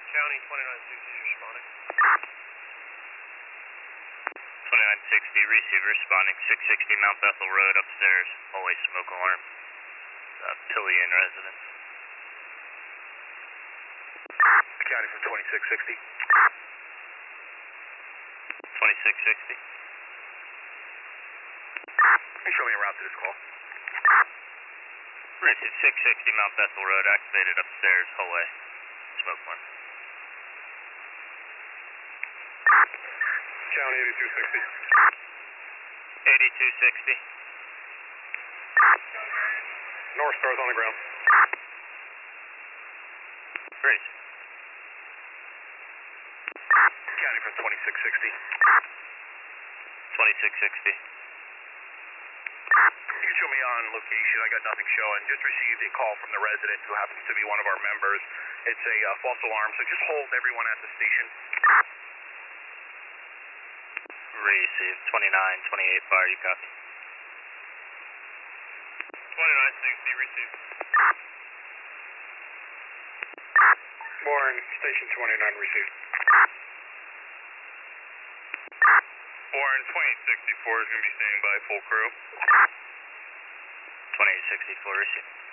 County 2960 responding. 2960, receiver responding, 660 Mount Bethel Road, upstairs, hallway smoke alarm. Pillion resident. County from 2660. 2660. Can you show me a route to this call? Receive 660 Mount Bethel Road, activated upstairs, hallway, smoke alarm. County 8260. 8260. North Star's on the ground. Great. County from 2660. 2660. You can show me on location. I got nothing showing. Just received a call from the resident who happens to be one of our members. It's a false alarm, so just hold everyone at the station. Receive 2928 fire, you copy. 2960, receive. Warren, station 29, received. Warren, 2864 is going to be standing by, full crew. 2864, receive.